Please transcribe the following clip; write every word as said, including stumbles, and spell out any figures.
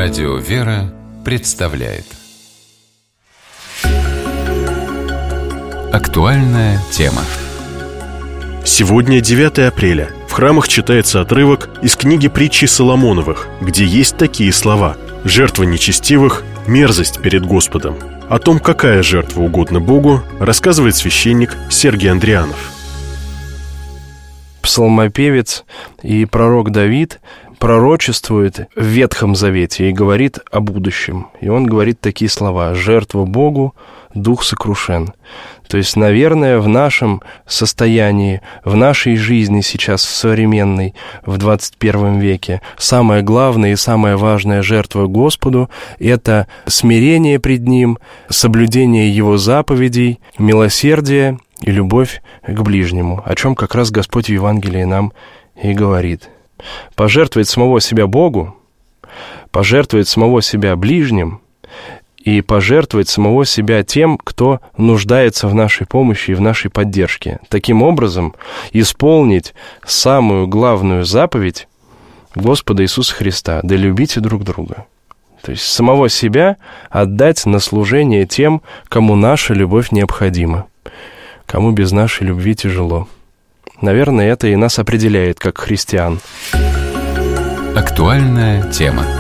Радио «Вера» представляет актуальная тема. Сегодня девятое апреля. В храмах читается отрывок из книги притчи Соломоновых, где есть такие слова: «Жертва нечестивых – мерзость перед Господом». О том, какая жертва угодна Богу, рассказывает священник Сергий Андрианов. Псалмопевец и пророк Давид пророчествует в Ветхом Завете и говорит о будущем. И он говорит такие слова: «Жертва Богу, дух сокрушен». То есть, наверное, в нашем состоянии, в нашей жизни сейчас, в современной, в двадцать первом веке, самая главная и самая важная жертва Господу — это смирение пред Ним, соблюдение Его заповедей, милосердие и любовь к ближнему, о чем как раз Господь в Евангелии нам и говорит. Пожертвовать самого себя Богу, пожертвовать самого себя ближним и пожертвовать самого себя тем, кто нуждается в нашей помощи и в нашей поддержке. Таким образом, исполнить самую главную заповедь Господа Иисуса Христа: «Да любите друг друга». То есть самого себя отдать на служение тем, кому наша любовь необходима, кому без нашей любви тяжело. Наверное, это и нас определяет как христиан. Актуальная тема.